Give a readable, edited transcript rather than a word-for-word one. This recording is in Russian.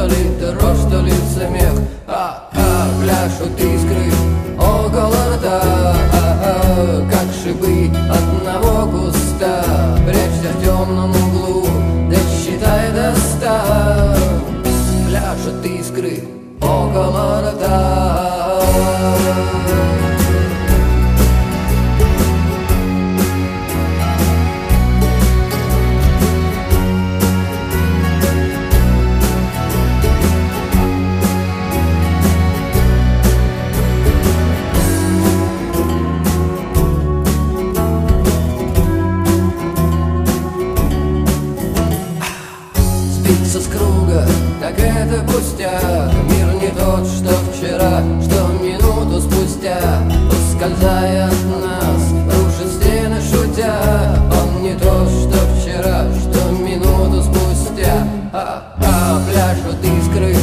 что ли, дрожь, что ли, смех. Пляшут искры около рта, как шипы одного куста. Прячься в темном углу, да считай до 100. Пляшут искры около рта. С круга, так это пустяк. Мир не тот, что вчера, что минуту спустя, ускользая от нас, рушит стены шутя. Он не тот, что вчера, что минуту спустя. Пляшут искры